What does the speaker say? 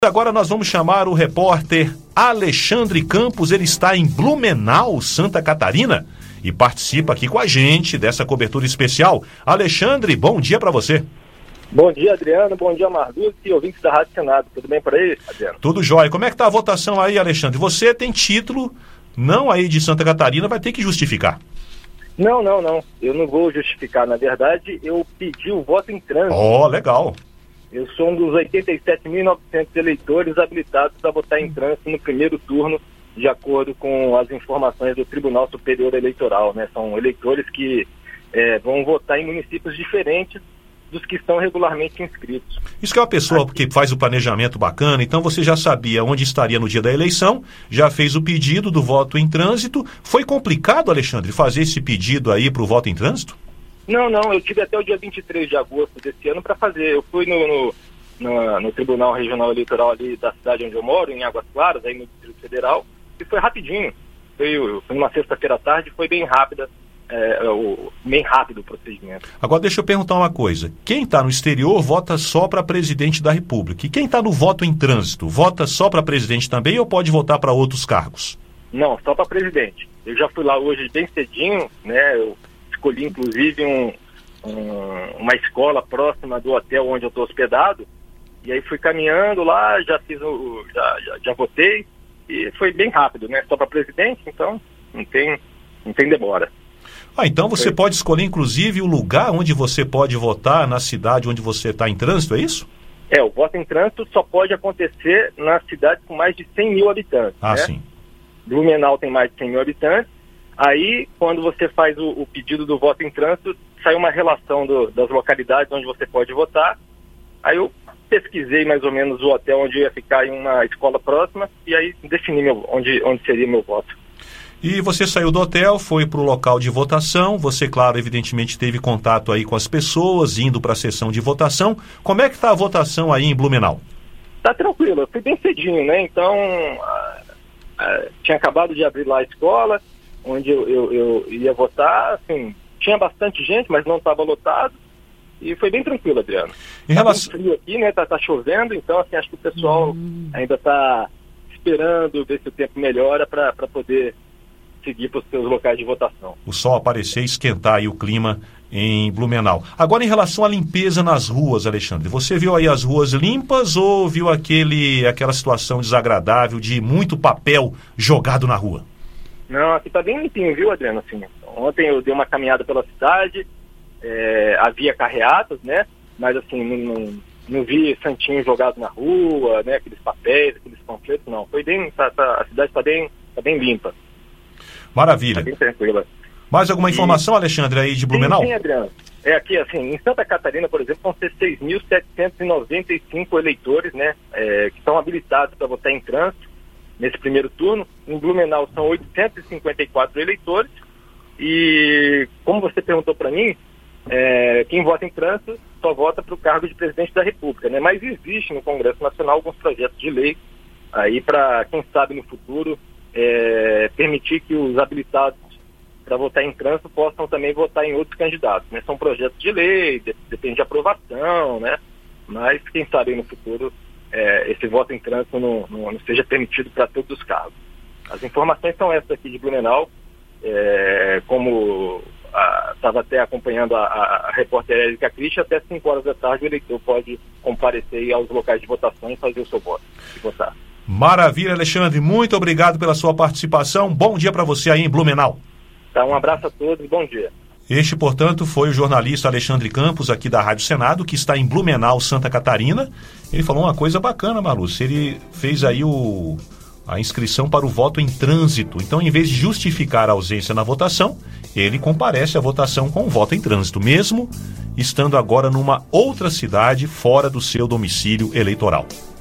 Agora nós vamos chamar o repórter Alexandre Campos. Ele está em Blumenau, Santa Catarina, e participa aqui com a gente dessa cobertura especial. Alexandre, bom dia para você. Bom dia, Adriano. Bom dia, Marluz e ouvintes da Rádio Senado. Tudo bem por aí, Adriano? Tudo jóia. Como é que está a votação aí, Alexandre? Você tem título, não aí de Santa Catarina, vai ter que justificar. Não. Eu não vou justificar. Na verdade, eu pedi o voto em trânsito. Oh, legal. Eu sou um dos 87.900 eleitores habilitados a votar em trânsito no primeiro turno, de acordo com as informações do Tribunal Superior Eleitoral, né? São eleitores que vão votar em municípios diferentes dos que estão regularmente inscritos. Isso que é uma pessoa que faz o planejamento bacana, então você já sabia onde estaria no dia da eleição, já fez o pedido do voto em trânsito. Foi complicado, Alexandre, fazer esse pedido aí para o voto em trânsito? Não, eu tive até o dia 23 de agosto desse ano para fazer. Eu fui no Tribunal Regional Eleitoral ali da cidade onde eu moro, em Águas Claras, aí no Distrito Federal, e foi rapidinho. Foi numa sexta-feira à tarde, foi bem rápido o procedimento. Agora deixa eu perguntar uma coisa. Quem está no exterior vota só para presidente da República. E quem está no voto em trânsito, vota só para presidente também ou pode votar para outros cargos? Não, só para presidente. Eu já fui lá hoje bem cedinho, né? Eu escolhi inclusive uma escola próxima do hotel onde eu estou hospedado, e aí fui caminhando lá, já votei, e foi bem rápido, né? Só para presidente, então não tem demora. Então você pode escolher inclusive o lugar onde você pode votar na cidade onde você está em trânsito, é isso? O voto em trânsito só pode acontecer nas cidades com mais de 100 mil habitantes. Ah, né? Sim. Blumenau tem mais de 100 mil habitantes. Aí, quando você faz o pedido do voto em trânsito, sai uma relação das localidades onde você pode votar. Aí eu pesquisei mais ou menos o hotel onde eu ia ficar em uma escola próxima e aí defini onde seria meu voto. E você saiu do hotel, foi para o local de votação, você, claro, evidentemente teve contato aí com as pessoas, indo para a sessão de votação. Como é que está a votação aí em Blumenau? Tá tranquilo, eu fui bem cedinho, né? Então, tinha acabado de abrir lá a escola, onde eu ia votar, assim, tinha bastante gente, mas não estava lotado, e foi bem tranquilo, Adriano. Tá bem frio aqui, né? Tá chovendo, então, assim, acho que o pessoal ainda está esperando ver se o tempo melhora para poder seguir para os seus locais de votação. O sol aparecer e esquentar aí o clima em Blumenau. Agora, em relação à limpeza nas ruas, Alexandre, você viu aí as ruas limpas ou viu aquela situação desagradável de muito papel jogado na rua? Não, aqui tá bem limpinho, viu, Adriano? Assim, ontem eu dei uma caminhada pela cidade, havia carreatas, né? Mas assim, não vi santinho jogado na rua, né? Aqueles papéis, aqueles panfletos, não. Foi bem, a cidade tá bem limpa. Maravilha. Tá bem tranquila. Mais alguma informação, Alexandre, aí de Blumenau? Sim, Adriano. Aqui, assim, em Santa Catarina, por exemplo, vão ser 6.795 eleitores, né? Que estão habilitados para votar em trânsito nesse primeiro turno. Em Blumenau são 854 eleitores. E, como você perguntou para mim, quem vota em trânsito só vota para o cargo de presidente da República, né? Mas existe no Congresso Nacional alguns projetos de lei aí para, quem sabe no futuro, permitir que os habilitados para votar em trânsito possam também votar em outros candidatos, né? São projetos de lei, depende de aprovação, né? Mas quem sabe no futuro esse voto em trânsito não seja permitido para todos os cargos. As informações são essas aqui de Blumenau, como estava até acompanhando a repórter Érica Cristian, até 5 horas da tarde o eleitor pode comparecer aos locais de votação e fazer o seu voto e votar. Maravilha, Alexandre. Muito obrigado pela sua participação. Bom dia para você aí em Blumenau. Tá, um abraço a todos e bom dia. Este, portanto, foi o jornalista Alexandre Campos, aqui da Rádio Senado, que está em Blumenau, Santa Catarina. Ele falou uma coisa bacana, Marluz. Ele fez aí a inscrição para o voto em trânsito. Então, em vez de justificar a ausência na votação, ele comparece à votação com o voto em trânsito, mesmo estando agora numa outra cidade fora do seu domicílio eleitoral.